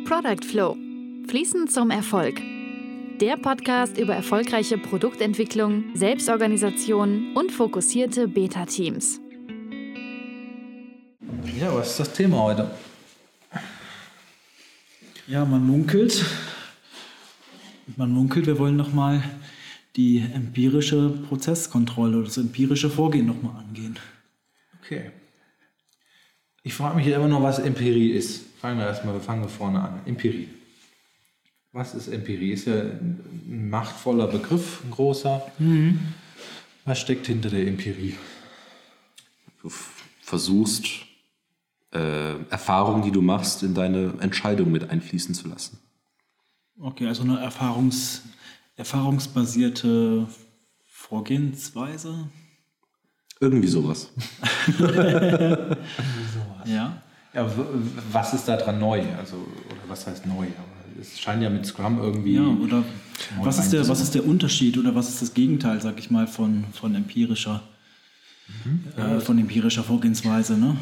Product Flow. Fließend zum Erfolg. Der Podcast über erfolgreiche Produktentwicklung, Selbstorganisation und fokussierte Beta-Teams. Ja, was ist das Thema heute? Ja, man munkelt, wir wollen nochmal die empirische Prozesskontrolle oder das empirische Vorgehen nochmal angehen. Okay. Ich frage mich ja immer noch, was Empirie ist. Fangen wir vorne an. Empirie. Was ist Empirie? Ist ja ein machtvoller Begriff, ein großer. Was steckt hinter der Empirie? Du versuchst, Erfahrungen, die du machst, in deine Entscheidung mit einfließen zu lassen. Okay, also eine erfahrungsbasierte Vorgehensweise? Irgendwie Irgendwie sowas. sowas. Ja. Ja, was ist da dran neu? Also, oder was heißt neu? Aber es scheint ja mit Scrum irgendwie... Ja, oder was ist der Unterschied oder was ist das Gegenteil, sag ich mal, von empirischer Vorgehensweise, ne?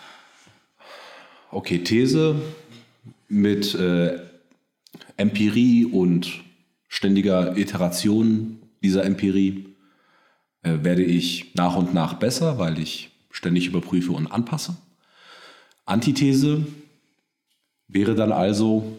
Okay, These mit Empirie und ständiger Iteration dieser Empirie werde ich nach und nach besser, weil ich ständig überprüfe und anpasse. Antithese wäre dann also,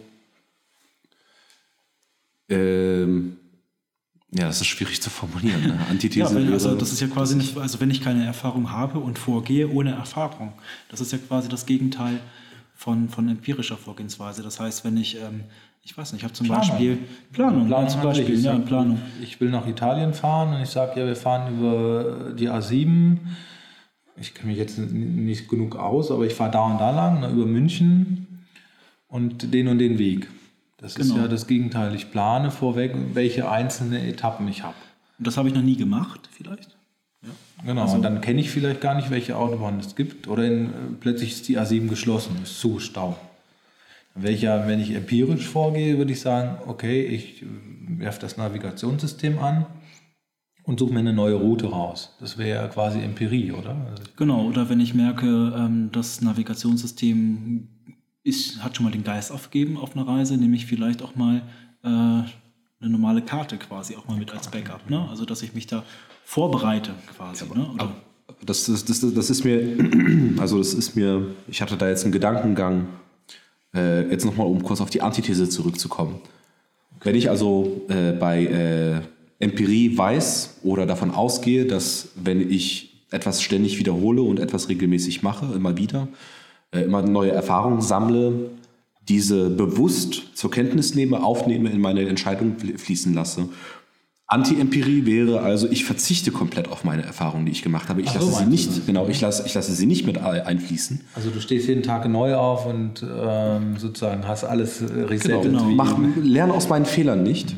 das ist schwierig zu formulieren. Ne? Antithese ja, wäre, also das ist ja quasi nicht, also wenn ich keine Erfahrung habe und vorgehe ohne Erfahrung, das ist ja quasi das Gegenteil von empirischer Vorgehensweise. Das heißt, wenn ich weiß nicht, ich habe zum Beispiel Planung zum Beispiel, Planung. Ich will nach Italien fahren und ich sage, ja, wir fahren über die A7. Ich kenne mich jetzt nicht genug aus, aber ich fahre da und da lang, über München und den Weg. Das ist ja das Gegenteil. Ich plane vorweg, welche einzelnen Etappen ich habe. Und das habe ich noch nie gemacht, vielleicht? Ja. Genau, also, und dann kenne ich vielleicht gar nicht, welche Autobahn es gibt. Oder plötzlich ist die A7 geschlossen, ist zu, Stau. Wenn ich empirisch vorgehe, würde ich sagen, okay, ich werfe das Navigationssystem an und suche mir eine neue Route raus. Das wäre ja quasi Empirie, oder? Genau, oder wenn ich merke, das Navigationssystem hat schon mal den Geist aufgegeben auf einer Reise, nehme ich vielleicht auch mal eine normale Karte quasi auch mal mit als Backup. Ne? Also, dass ich mich da vorbereite quasi. Ja, ne? Oder? Das ist mir, ich hatte da jetzt einen Gedankengang, jetzt nochmal, um kurz auf die Antithese zurückzukommen. Wenn ich also bei Empirie weiß oder davon ausgehe, dass wenn ich etwas ständig wiederhole und etwas regelmäßig mache, immer wieder, immer neue Erfahrungen sammle, diese bewusst zur Kenntnis nehme, aufnehme, in meine Entscheidung fließen lasse. Anti-Empirie wäre also, ich verzichte komplett auf meine Erfahrungen, die ich gemacht habe. Ich lasse sie nicht mit einfließen. Also du stehst jeden Tag neu auf und sozusagen hast alles resettet. Genau. Lerne aus meinen Fehlern nicht.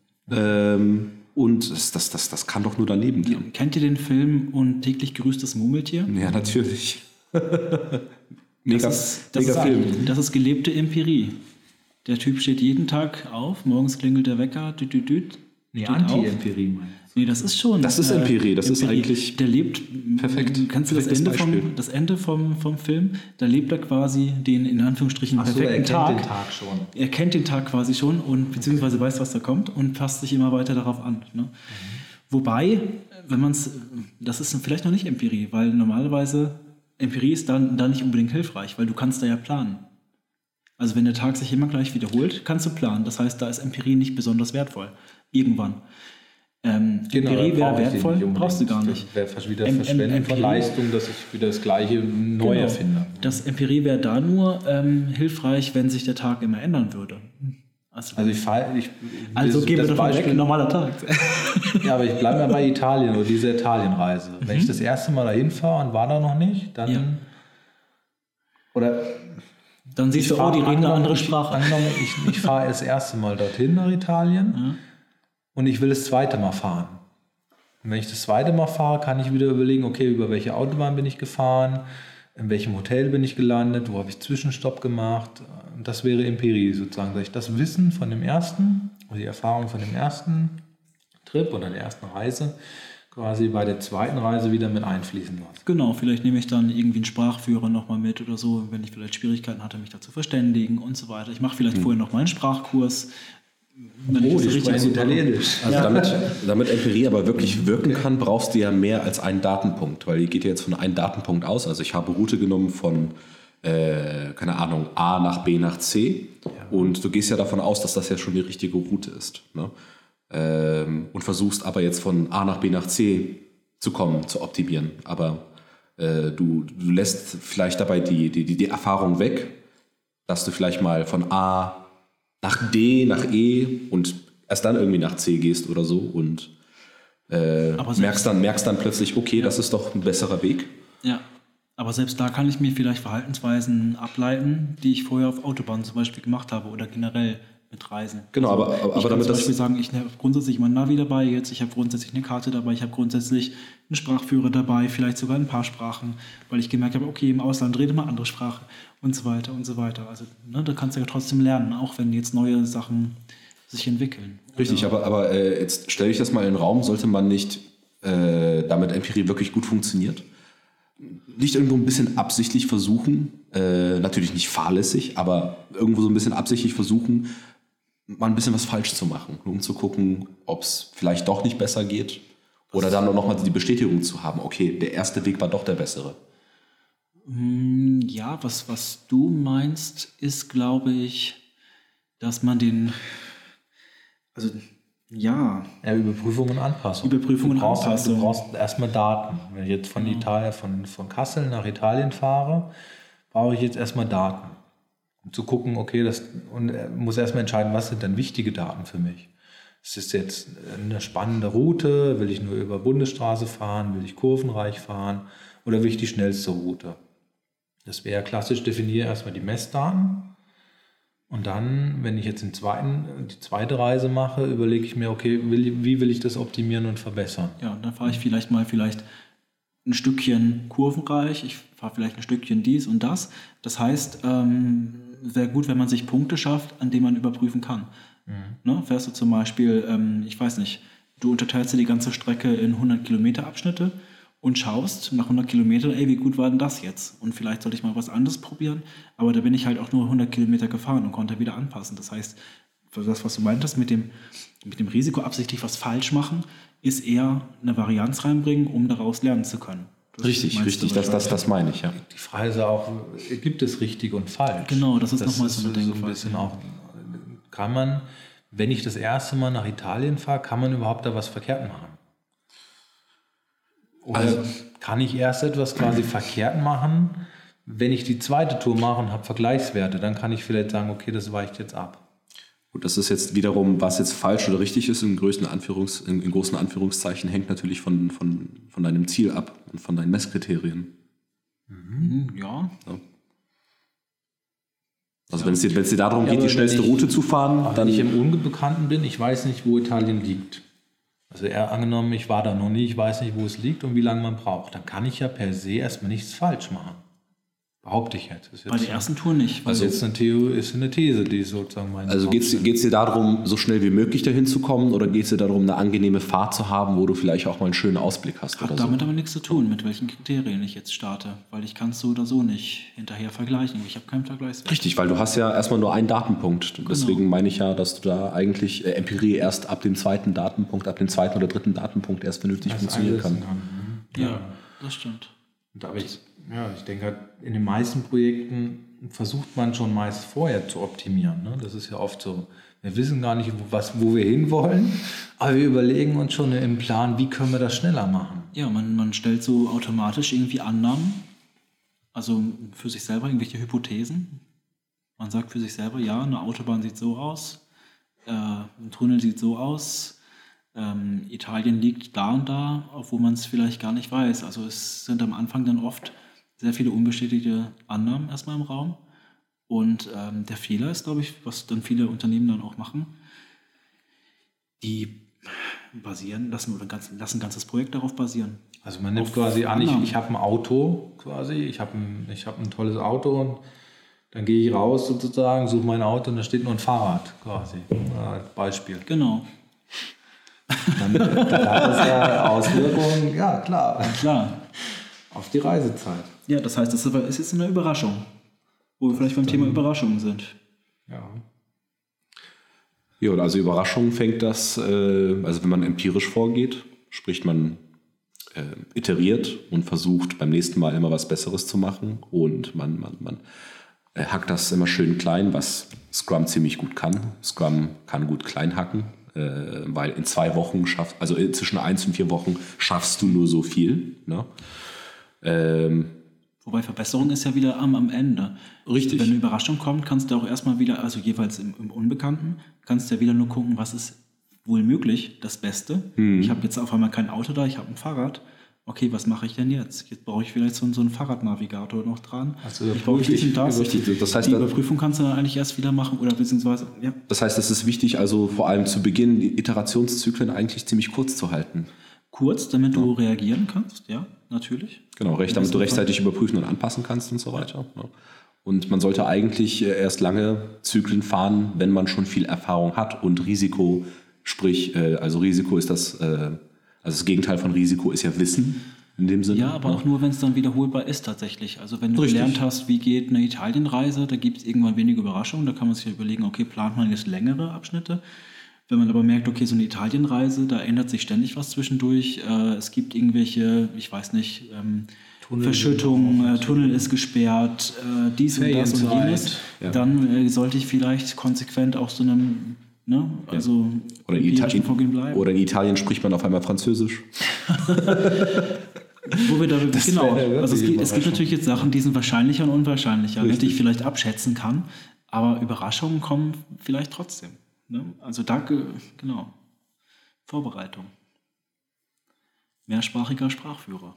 Und das kann doch nur daneben gehen. Ja. Kennt ihr den Film Und täglich grüßt das Murmeltier? Ja, natürlich. Mega Film. Das ist gelebte Empirie. Der Typ steht jeden Tag auf, morgens klingelt der Wecker, Nee, Anti-Empirie meinst du? Nee, das ist schon. Das ist Empirie, das ist eigentlich. Der lebt. Perfekt. Kannst du das Ende vom Film? Da lebt er quasi den in Anführungsstrichen perfekten Tag. Er kennt den Tag schon. Er kennt den Tag quasi schon und beziehungsweise weiß, was da kommt und passt sich immer weiter darauf an. Ne? Wobei, das ist vielleicht noch nicht Empirie, weil normalerweise Empirie ist dann nicht unbedingt hilfreich, weil du kannst da ja planen. Also wenn der Tag sich immer gleich wiederholt, kannst du planen. Das heißt, da ist Empirie nicht besonders wertvoll. Irgendwann. Empirie wäre wertvoll, brauchst du gar nicht. Das wäre wieder Verschwendung von Leistung, dass ich wieder das Gleiche neu erfinde. Das Empirie wäre da nur hilfreich, wenn sich der Tag immer ändern würde. Also gehen wir davon weg, normaler Tag. Ja, aber ich bleibe mal bei Italien oder dieser Italienreise. Wenn ich das erste Mal dahin fahre und war da noch nicht, dann... Ja. Oder... Dann siehst du, die reden eine andere Sprache. Angenommen, ich fahre das erste Mal dorthin nach Italien und ich will das zweite Mal fahren. Und wenn ich das zweite Mal fahre, kann ich wieder überlegen, okay, über welche Autobahn bin ich gefahren, in welchem Hotel bin ich gelandet, wo habe ich Zwischenstopp gemacht. Und das wäre Empirie sozusagen, dass ich das Wissen von dem ersten, oder die Erfahrung von dem ersten Trip oder der ersten Reise quasi bei der zweiten Reise wieder mit einfließen lassen. Genau, vielleicht nehme ich dann irgendwie einen Sprachführer nochmal mit oder so, wenn ich vielleicht Schwierigkeiten hatte, mich da zu verständigen und so weiter. Ich mache vielleicht vorher noch mal einen Sprachkurs. Die sprechen Italienisch. Also damit Empirie aber wirklich wirken kann, brauchst du ja mehr als einen Datenpunkt, weil die geht ja jetzt von einem Datenpunkt aus. Also ich habe Route genommen von, keine Ahnung, A nach B nach C und du gehst ja davon aus, dass das ja schon die richtige Route ist. Ne? Und versuchst aber jetzt von A nach B nach C zu kommen, zu optimieren. Aber du lässt vielleicht dabei die Erfahrung weg, dass du vielleicht mal von A nach D, nach E und erst dann irgendwie nach C gehst oder so und merkst dann plötzlich, okay, das ist doch ein besserer Weg. Ja, aber selbst da kann ich mir vielleicht Verhaltensweisen ableiten, die ich vorher auf Autobahnen zum Beispiel gemacht habe oder generell mit Reisen. Genau, also aber ich kann damit zum Beispiel sagen, ich habe grundsätzlich mein Navi dabei jetzt, ich habe grundsätzlich eine Karte dabei, ich habe grundsätzlich einen Sprachführer dabei, vielleicht sogar ein paar Sprachen, weil ich gemerkt habe, okay, im Ausland rede man andere Sprache und so weiter und so weiter. Also da kannst du ja trotzdem lernen, auch wenn jetzt neue Sachen sich entwickeln. Richtig, aber jetzt stelle ich das mal in den Raum, sollte man nicht, damit Empirie wirklich gut funktioniert, nicht irgendwo ein bisschen absichtlich versuchen, natürlich nicht fahrlässig, aber irgendwo so ein bisschen absichtlich versuchen, mal ein bisschen was falsch zu machen, um zu gucken, ob es vielleicht doch nicht besser geht oder dann noch mal die Bestätigung zu haben, okay, der erste Weg war doch der bessere. Ja, was du meinst, ist, glaube ich, dass man Überprüfung und Anpassung. Du brauchst erstmal Daten. Wenn ich jetzt von von Kassel nach Italien fahre, brauche ich jetzt erstmal Daten. Um zu gucken, okay, muss erstmal entscheiden, was sind dann wichtige Daten für mich. Ist es jetzt eine spannende Route? Will ich nur über Bundesstraße fahren? Will ich kurvenreich fahren? Oder will ich die schnellste Route? Das wäre klassisch, definiere erstmal die Messdaten. Und dann, wenn ich jetzt die zweite Reise mache, überlege ich mir, okay, wie will ich das optimieren und verbessern? Ja, und dann fahre ich vielleicht ein Stückchen kurvenreich, ich fahre vielleicht ein Stückchen dies und das. Das heißt, wäre gut, wenn man sich Punkte schafft, an denen man überprüfen kann. Ne? Fährst du zum Beispiel, ich weiß nicht, du unterteilst dir die ganze Strecke in 100 Kilometer Abschnitte und schaust nach 100 Kilometern, wie gut war denn das jetzt? Und vielleicht sollte ich mal was anderes probieren, aber da bin ich halt auch nur 100 Kilometer gefahren und konnte wieder anpassen. Das heißt, das, was du meintest mit dem Risiko absichtlich was falsch machen, ist eher eine Varianz reinbringen, um daraus lernen zu können. Richtig, das meine ich, ja. Die Frage ist auch, gibt es richtig und falsch? Genau, das ist nochmal so eine Denkweise. So kann man, wenn ich das erste Mal nach Italien fahre, kann man überhaupt da was verkehrt machen? Oder kann ich erst etwas quasi verkehrt machen, wenn ich die zweite Tour mache und habe Vergleichswerte? Dann kann ich vielleicht sagen, okay, das weicht jetzt ab. Gut, das ist jetzt wiederum, was jetzt falsch oder richtig ist, in großen Anführungszeichen, hängt natürlich von deinem Ziel ab und von deinen Messkriterien. Ja. Also wenn es dir darum geht, die schnellste Route zu fahren, dann... Wenn ich im Unbekannten bin, ich weiß nicht, wo Italien liegt. Also eher angenommen, ich war da noch nie, ich weiß nicht, wo es liegt und wie lange man braucht. Dann kann ich ja per se erstmal nichts falsch machen. Behaupte ich jetzt. Bei der ersten Tour nicht. Also jetzt ist eine These, die sozusagen meine. Also geht es dir darum, so schnell wie möglich dahin zu kommen, oder geht es dir darum, eine angenehme Fahrt zu haben, wo du vielleicht auch mal einen schönen Ausblick hast? Hat damit aber nichts zu tun, mit welchen Kriterien ich jetzt starte, weil ich kann es so oder so nicht hinterher vergleichen. Ich habe keinen Vergleichswert. Richtig, weil du hast ja erstmal nur einen Datenpunkt. Genau. Deswegen meine ich ja, dass du da eigentlich Empirie erst ab dem zweiten Datenpunkt, ab dem zweiten oder dritten Datenpunkt erst vernünftig funktionieren kann. Ja, das stimmt. Ich denke halt, in den meisten Projekten versucht man schon meist vorher zu optimieren. Ne? Das ist ja oft so. Wir wissen gar nicht, wo wir hinwollen, aber wir überlegen uns schon im Plan, wie können wir das schneller machen. Ja, man stellt so automatisch irgendwie Annahmen, also für sich selber irgendwelche Hypothesen. Man sagt für sich selber, ja, eine Autobahn sieht so aus, ein Tunnel sieht so aus, Italien liegt da und da, obwohl man es vielleicht gar nicht weiß. Also es sind am Anfang dann oft sehr viele unbestätigte Annahmen erstmal im Raum. Und der Fehler ist, glaube ich, was dann viele Unternehmen dann auch machen, die lassen ein ganzes Projekt darauf basieren. Also man nimmt quasi an, ich habe ein Auto quasi, ich habe ein tolles Auto und dann gehe ich raus sozusagen, suche mein Auto und da steht nur ein Fahrrad quasi, als Beispiel. Genau. Dann hat das ja Auswirkungen, ja klar, auf die Reisezeit. Ja, das heißt, das ist jetzt eine Überraschung, wo wir vielleicht beim Thema Überraschungen sind. Ja. Ja, und also Überraschung fängt das, also wenn man empirisch vorgeht, sprich man iteriert und versucht beim nächsten Mal immer was Besseres zu machen und man hackt das immer schön klein, was Scrum ziemlich gut kann. Scrum kann gut klein hacken, weil in 2 Wochen also zwischen 1 und 4 Wochen schaffst du nur so viel. Ne? Wobei Verbesserung ist ja wieder am Ende. Richtig. Wenn eine Überraschung kommt, kannst du auch erstmal wieder, also jeweils im Unbekannten, kannst du ja wieder nur gucken, was ist wohl möglich, das Beste. Ich habe jetzt auf einmal kein Auto da, ich habe ein Fahrrad. Okay, was mache ich denn jetzt? Jetzt brauche ich vielleicht so einen Fahrradnavigator noch dran. Also ich brauche diesen das. Das heißt, die Überprüfung kannst du dann eigentlich erst wieder machen oder beziehungsweise, ja. Das heißt, es ist wichtig, also vor allem zu Beginn die Iterationszyklen eigentlich ziemlich kurz zu halten. Kurz, damit du reagieren kannst, ja, natürlich. Genau, damit du rechtzeitig überprüfen und anpassen kannst und so weiter. Ja. Und man sollte eigentlich erst lange Zyklen fahren, wenn man schon viel Erfahrung hat und Risiko, sprich, also Risiko ist also das Gegenteil von Risiko ist ja Wissen in dem Sinne. Ja, aber auch nur, wenn es dann wiederholbar ist tatsächlich. Also wenn du gelernt hast, wie geht eine Italienreise, da gibt es irgendwann wenige Überraschungen, da kann man sich überlegen, okay, plant man jetzt längere Abschnitte. Wenn man aber merkt, okay, so eine Italienreise, da ändert sich ständig was zwischendurch. Es gibt irgendwelche, ich weiß nicht, Verschüttung, Tunnel ist gesperrt, dies und das und jenes. Ja. Dann sollte ich vielleicht konsequent auch so einem, ne, also oder in Italien spricht man auf einmal Französisch. Wo wir da genau, also es gibt natürlich jetzt Sachen, die sind wahrscheinlicher und unwahrscheinlicher, die ich vielleicht abschätzen kann, aber Überraschungen kommen vielleicht trotzdem. Ne? Also danke, genau. Vorbereitung. Mehrsprachiger Sprachführer.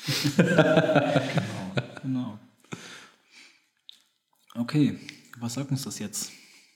Genau. Okay, was sagt uns das jetzt?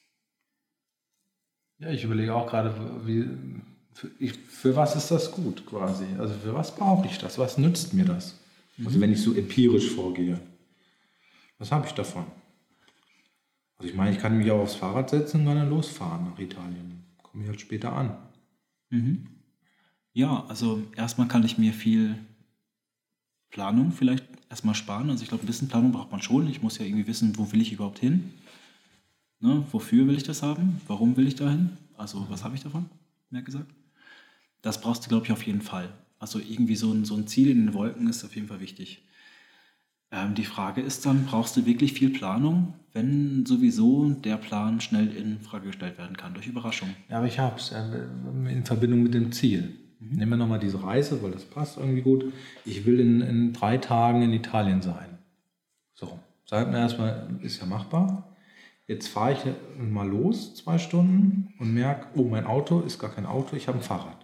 Ja, ich überlege auch gerade, für was ist das gut quasi? Also für was brauche ich das? Was nützt mir das? Also wenn ich so empirisch vorgehe, was habe ich davon? Also ich meine, ich kann mich auch aufs Fahrrad setzen und dann losfahren nach Italien. Komme ich halt später an. Mhm. Ja, also erstmal kann ich mir viel Planung vielleicht erstmal sparen. Also ich glaube, ein bisschen Planung braucht man schon. Ich muss ja irgendwie wissen, wo will ich überhaupt hin? Ne? Wofür will ich das haben? Warum will ich dahin? Also was habe ich davon, mehr gesagt? Das brauchst du, glaube ich, auf jeden Fall. Also irgendwie so ein Ziel in den Wolken ist auf jeden Fall wichtig. Die Frage ist dann, brauchst du wirklich viel Planung, wenn sowieso der Plan schnell in Frage gestellt werden kann, durch Überraschung? Ja, aber ich habe es in Verbindung mit dem Ziel. Nehmen wir nochmal diese Reise, weil das passt irgendwie gut. Ich will in 3 Tagen in Italien sein. So, sagt mir erstmal, ist ja machbar. Jetzt fahre ich mal los, 2 Stunden und merke, oh, mein Auto ist gar kein Auto, ich habe ein Fahrrad.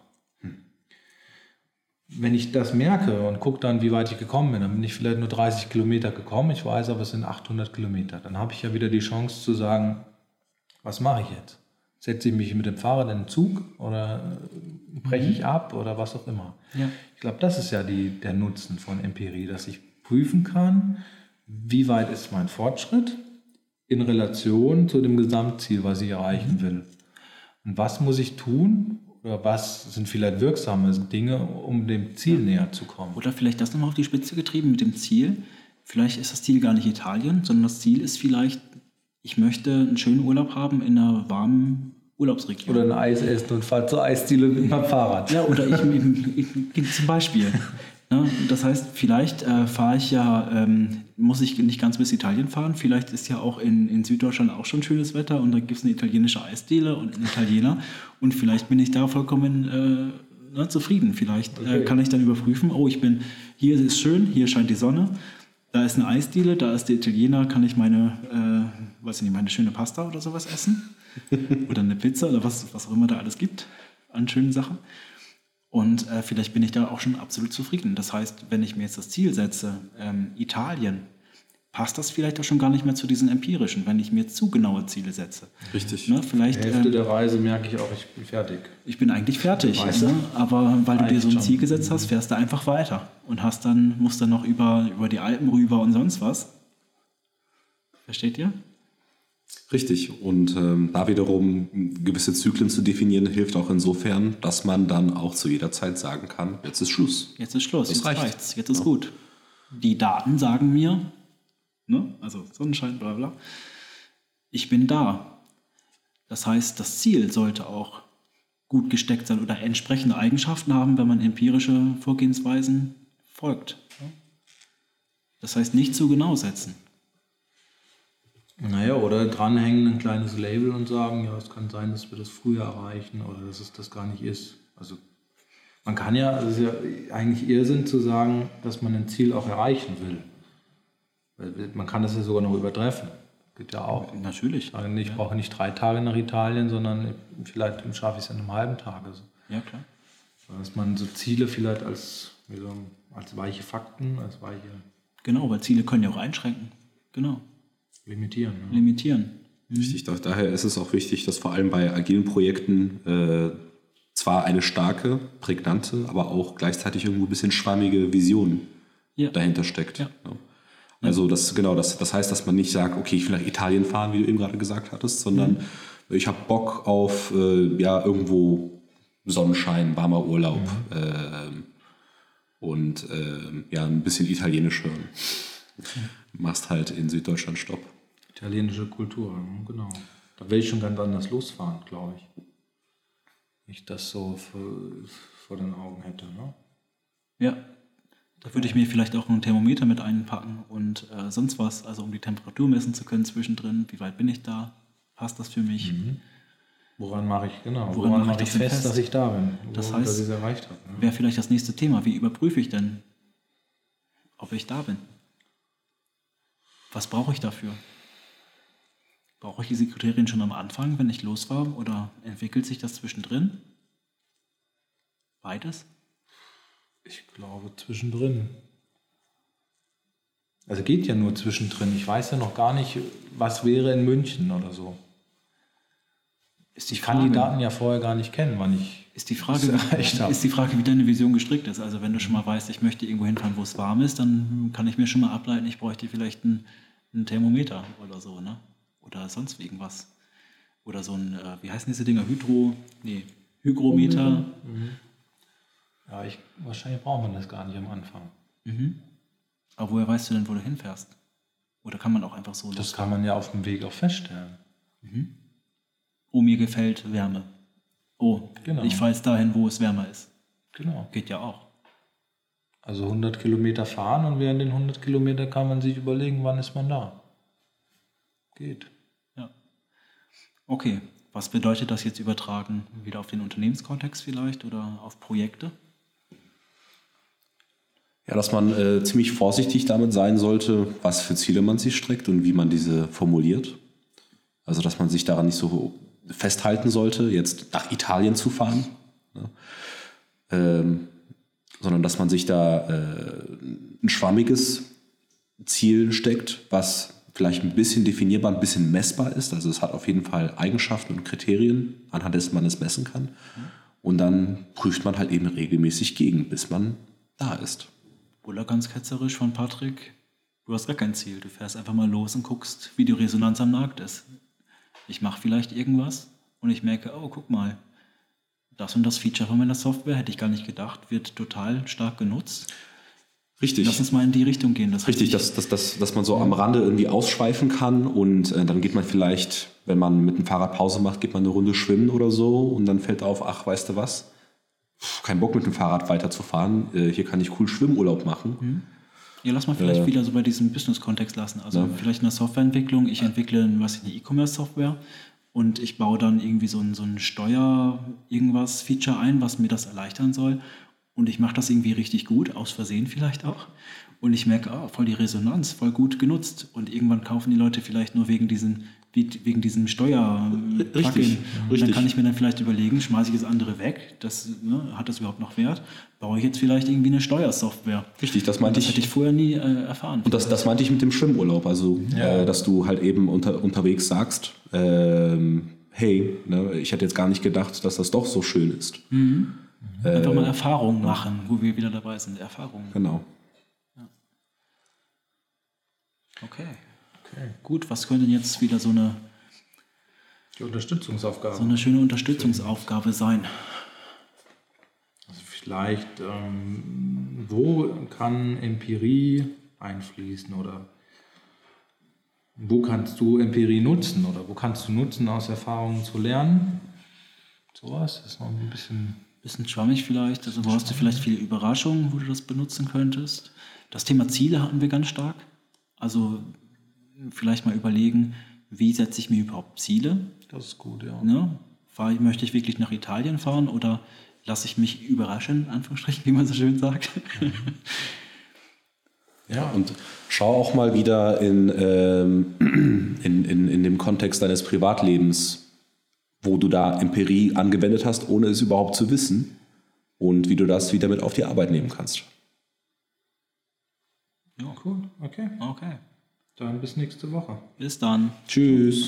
Wenn ich das merke und gucke dann, wie weit ich gekommen bin, dann bin ich vielleicht nur 30 Kilometer gekommen, ich weiß aber, es sind 800 Kilometer. Dann habe ich ja wieder die Chance zu sagen, was mache ich jetzt? Setze ich mich mit dem Fahrrad in den Zug oder breche ich ab oder was auch immer. Ja. Ich glaube, das ist ja der Nutzen von Empirie, dass ich prüfen kann, wie weit ist mein Fortschritt in Relation zu dem Gesamtziel, was ich erreichen will. Und was muss ich tun? Oder was sind vielleicht wirksame Dinge, um dem Ziel näher zu kommen? Oder vielleicht das nochmal auf die Spitze getrieben mit dem Ziel. Vielleicht ist das Ziel gar nicht Italien, sondern das Ziel ist vielleicht, ich möchte einen schönen Urlaub haben in einer warmen Urlaubsregion. Oder ein Eis essen und fahre zur Eisdiele mit meinem Fahrrad. Ja, oder ich zum Beispiel. Ja, das heißt, vielleicht fahre ich ja, muss ich nicht ganz bis Italien fahren. Vielleicht ist ja auch in Süddeutschland auch schon schönes Wetter und da gibt es eine italienische Eisdiele und einen Italiener. Und vielleicht bin ich da vollkommen zufrieden. Vielleicht kann ich dann überprüfen, oh, hier ist es schön, hier scheint die Sonne. Da ist eine Eisdiele, da ist der Italiener, kann ich meine schöne Pasta oder sowas essen. Oder eine Pizza oder was auch immer da alles gibt an schönen Sachen. Und vielleicht bin ich da auch schon absolut zufrieden. Das heißt, wenn ich mir jetzt das Ziel setze, Italien, passt das vielleicht auch schon gar nicht mehr zu diesen empirischen, wenn ich mir zu genaue Ziele setze. Richtig. Ne, vielleicht, die Hälfte der Reise merke ich auch, ich bin fertig. Ich bin eigentlich fertig. Weißt du? Ne? Aber weil du dir so ein Ziel gesetzt hast, fährst du einfach weiter. Und musst dann noch über die Alpen rüber und sonst was. Versteht ihr? Richtig. Und da wiederum gewisse Zyklen zu definieren, hilft auch insofern, dass man dann auch zu jeder Zeit sagen kann, jetzt ist Schluss. Jetzt ist Schluss, Das jetzt reicht. reicht's, jetzt ist gut. Die Daten sagen mir, ne, also Sonnenschein, bla bla, ich bin da. Das heißt, das Ziel sollte auch gut gesteckt sein oder entsprechende Eigenschaften haben, wenn man empirische Vorgehensweisen folgt. Das heißt, nicht zu genau setzen. Naja, oder dranhängen ein kleines Label und sagen, ja, es kann sein, dass wir das früher erreichen oder dass es das gar nicht ist. Also man kann ja, es ist ja eigentlich Irrsinn zu sagen, dass man ein Ziel auch erreichen will. Weil man kann das ja sogar noch übertreffen. Geht ja auch. Natürlich. Ich brauche nicht 3 Tage nach Italien, sondern vielleicht schaffe ich es in einem halben Tag. Also, Ja, klar. dass man so Ziele vielleicht als weiche Fakten, als weiche Genau, weil Ziele können ja auch einschränken. Genau. limitieren. Ja. Limitieren. Richtig. Daher ist es auch wichtig, dass vor allem bei agilen Projekten zwar eine starke, prägnante, aber auch gleichzeitig irgendwo ein bisschen schwammige Vision dahinter steckt. Ja. Ja. Also das heißt, dass man nicht sagt, okay, ich will nach Italien fahren, wie du eben gerade gesagt hattest, sondern ich habe Bock auf irgendwo Sonnenschein, warmer Urlaub und ein bisschen Italienisch hören. Machst halt in Süddeutschland Stopp. Italienische Kultur, genau. Da will ich schon ganz anders losfahren, glaube ich. Nicht das so vor den Augen hätte, ne? Ja. Da würde ich mir vielleicht auch ein Thermometer mit einpacken und sonst was, also um die Temperatur messen zu können zwischendrin. Wie weit bin ich da? Passt das für mich? Woran mache ich, genau? Woran mache ich ich das denn fest, fest? dass ich da bin? Das Dass heißt, ich es erreicht habe. Ne? wäre vielleicht das nächste Thema. Wie überprüfe ich denn, ob ich da bin? Was brauche ich dafür? Brauche ich diese Kriterien schon am Anfang, wenn ich los war? Oder entwickelt sich das zwischendrin? Beides? Ich glaube zwischendrin. Also geht ja nur zwischendrin. Ich weiß ja noch gar nicht, was wäre in München oder so. Ich kann die Daten ja vorher gar nicht kennen, wann ich Ist die Frage, das erreicht habe. ist die Frage, wie deine Vision gestrickt ist. Also wenn du schon mal weißt, ich möchte irgendwo hinfahren, wo es warm ist, dann kann ich mir schon mal ableiten, ich bräuchte vielleicht ein Thermometer oder so, ne? Oder sonst irgendwas. Oder so ein, wie heißen diese Dinger? Hygrometer. Ja, wahrscheinlich braucht man das gar nicht am Anfang. Aber woher weißt du denn, wo du hinfährst? Oder kann man auch einfach so Das kann man ja auf dem Weg auch feststellen. Oh, mir gefällt Wärme. Oh, Genau. ich fahre jetzt dahin, wo es wärmer ist. Genau. Geht ja auch. Also 100 Kilometer fahren und während den 100 Kilometer kann man sich überlegen, wann ist man da. Geht. Ja. Okay, was bedeutet das jetzt übertragen? Wieder auf den Unternehmenskontext vielleicht oder auf Projekte? Ja, dass man ziemlich vorsichtig damit sein sollte, was für Ziele man sich streckt und wie man diese formuliert. Also, dass man sich daran nicht so festhalten sollte, jetzt nach Italien zu fahren, ne? Sondern dass man sich da ein schwammiges Ziel steckt, was vielleicht ein bisschen definierbar, ein bisschen messbar ist. Also es hat auf jeden Fall Eigenschaften und Kriterien, anhand dessen man es messen kann. Und dann prüft man halt eben regelmäßig gegen, bis man da ist. Oder ganz ketzerisch von Patrick, du hast gar kein Ziel. Du fährst einfach mal los und guckst, wie die Resonanz am Markt ist. Ich mache vielleicht irgendwas und ich merke, oh, guck mal, das und das Feature von meiner Software, hätte ich gar nicht gedacht, wird total stark genutzt. Richtig. Lass uns mal in die Richtung gehen. Das Richtig, dass man so am Rande irgendwie ausschweifen kann und dann geht man vielleicht, wenn man mit dem Fahrrad Pause macht, geht man eine Runde schwimmen oder so und dann fällt auf, ach, weißt du was, kein Bock mit dem Fahrrad weiterzufahren, hier kann ich cool Schwimmurlaub machen. Ja, lass mal vielleicht wieder so bei diesem Business-Kontext lassen. Also vielleicht in der Softwareentwicklung, ich entwickle eine E-Commerce-Software und ich baue dann irgendwie so ein Steuer-Irgendwas-Feature ein, was mir das erleichtern soll. Und ich mache das irgendwie richtig gut, aus Versehen vielleicht auch. Und ich merke, voll die Resonanz, voll gut genutzt. Und irgendwann kaufen die Leute vielleicht nur wegen diesem Steuer-Plugin. Richtig. Dann kann ich mir dann vielleicht überlegen, schmeiße ich das andere weg? Hat das überhaupt noch Wert? Baue ich jetzt vielleicht irgendwie eine Steuersoftware? Richtig, das meinte Das hätte ich vorher nie erfahren. Und das meinte ich mit dem Schwimmurlaub. Also, dass du halt eben unterwegs sagst, hey, ne, ich hätte jetzt gar nicht gedacht, dass das doch so schön ist. Einfach mal Erfahrungen machen, wo wir wieder dabei sind. Erfahrungen. Genau. Ja. Okay. Gut, was könnte denn jetzt wieder so eine Die Unterstützungsaufgabe. So eine schöne Unterstützungsaufgabe sein. Also vielleicht, wo kann Empirie einfließen oder wo kannst du Empirie nutzen oder wo kannst du nutzen, aus Erfahrungen zu lernen? Sowas ist noch ein bisschen schwammig vielleicht. Also wo hast du vielleicht viele Überraschungen, wo du das benutzen könntest? Das Thema Ziele hatten wir ganz stark. Also vielleicht mal überlegen, wie setze ich mir überhaupt Ziele? Das ist gut, ja. Ne? Möchte ich wirklich nach Italien fahren oder lasse ich mich überraschen, in Anführungsstrichen, wie man so schön sagt? Ja, und schau auch mal wieder in dem Kontext deines Privatlebens, wo du da Empirie angewendet hast, ohne es überhaupt zu wissen und wie du das wieder mit auf die Arbeit nehmen kannst. Ja, cool. Okay. Dann bis nächste Woche. Bis dann. Tschüss.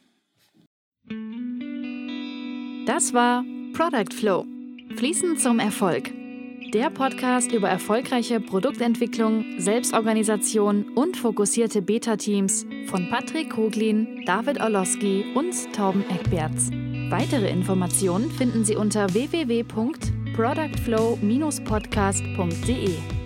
Das war Product Flow. Fließend zum Erfolg. Der Podcast über erfolgreiche Produktentwicklung, Selbstorganisation und fokussierte Beta-Teams von Patrick Koglin, David Orlowski und Torben Eckberts. Weitere Informationen finden Sie unter www.productflow-podcast.de.